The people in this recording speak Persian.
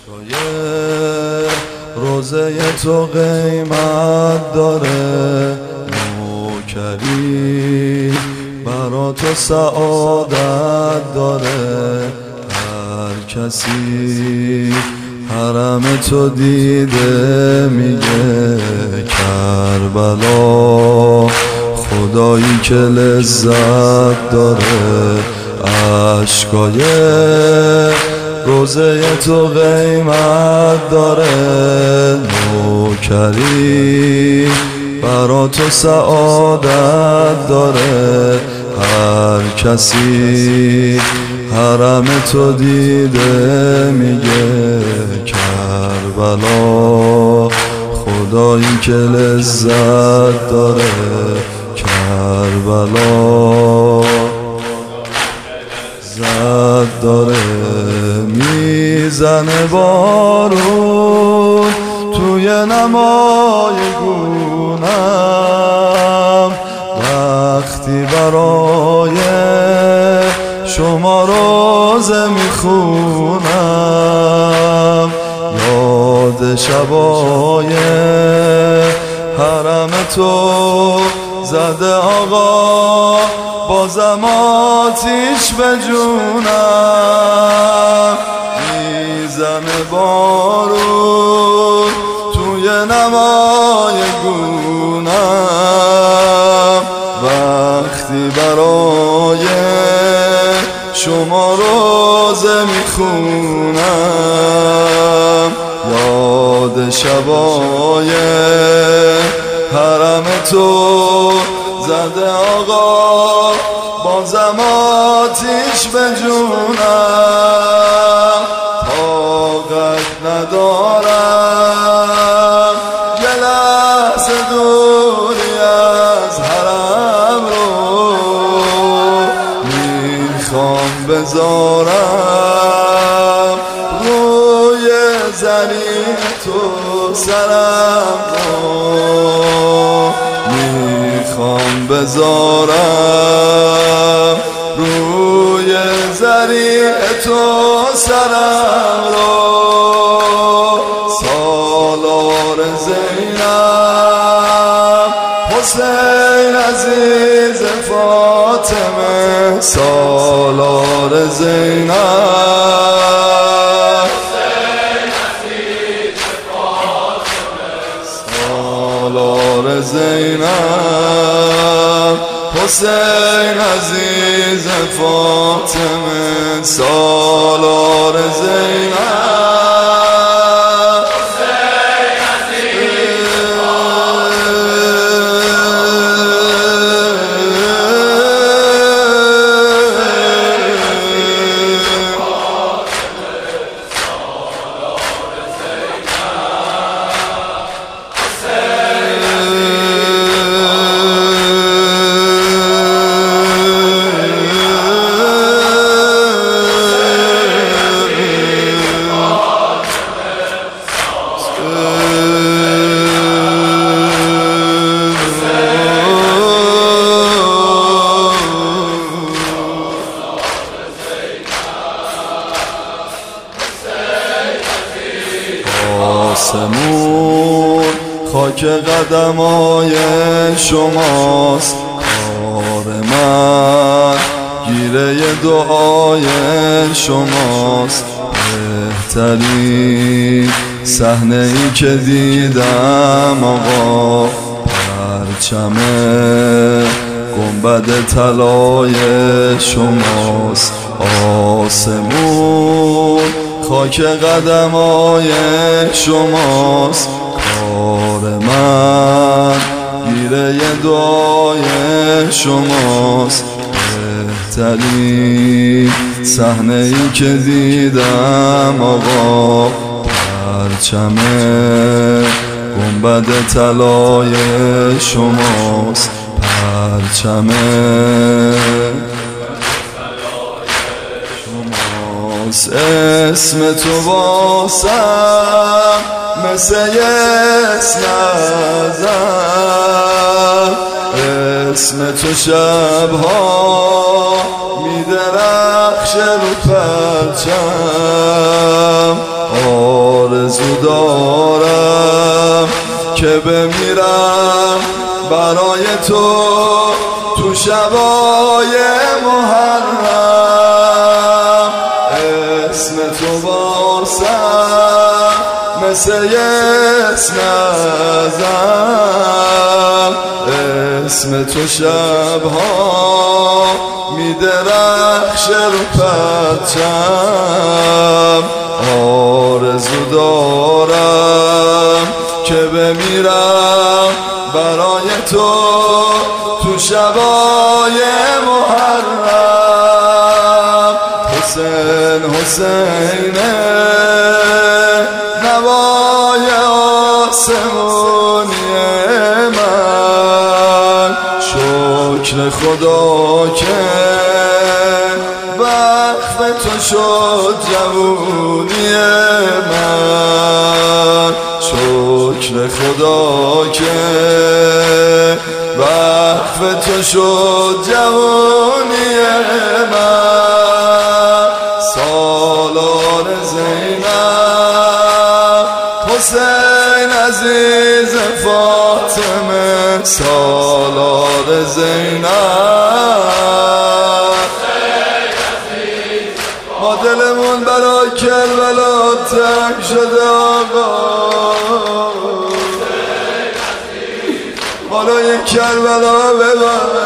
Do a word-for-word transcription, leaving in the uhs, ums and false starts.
اشکای روزه تو قیمت داره، نوکری برا تو سعادت داره. هر کسی حرم تو دیده میگه کربلا خدایی که لذت داره. اشکای روزه تو قیمت داره، نوکری برا تو سعادت داره. هر کسی حرم تو دیده میگه کربلا خدایی که لذت داره. کربلا لذت داره. میزنه بارون توی نمای گونم، وقتی برای شما روزه میخونم. یاد شبای حرم تو زده آقا، بازم آتیش به جونم. میزنه بارون توی نمای گونم، وقتی برای شما روزه میخونم. یاد شبای حرم تو زده آقا، بازم آتیش به جونم. طاقت ندارم یه لحظه دوری از حرم رو، میخوام بذارم روی زمین تو سرم رو، میخوام بذارم روی ذریع تو سرم رو. سالار زینب حسین عزیز فاطمه، سالار زینب حسین عزیز فاطمه، سالار زینب حسین عزیز فاطمه، سالار زینب حسین عزیز آسمون خاک قدمای شماست، کار من گیره دعای شماست. بهترین صحنه ای که دیدم آقا، پرچم گنبد طلای شماست. آسمون خاک قدمای شماست، کار من گیره دعای شماست. بهترین صحنه ای که دیدم آقا، پرچم گنبد طلای شماست. پرچم اسم تو واسم مثل اسم ازل، اسم تو شبها میدرخشه رو پرچم. دارم که بمیرم برای تو تو شبای محرم. اسم تو بارسم مثل اسم ازم، اسم تو شبها میدرخشه رو پرچم. آرزو دارم که بمیرم برای تو تو شبای محرم. حسین حسینه نوای آسمونی من، شکر خدا که وقف تو شد جوونی من، شکر خدا که وقف تو شد جوونی من. سالار زینب حسین عزیز فاطمه، سالار زینب ما دلمون برای کربلا تنگ شده آقا، بالای کربلا ببر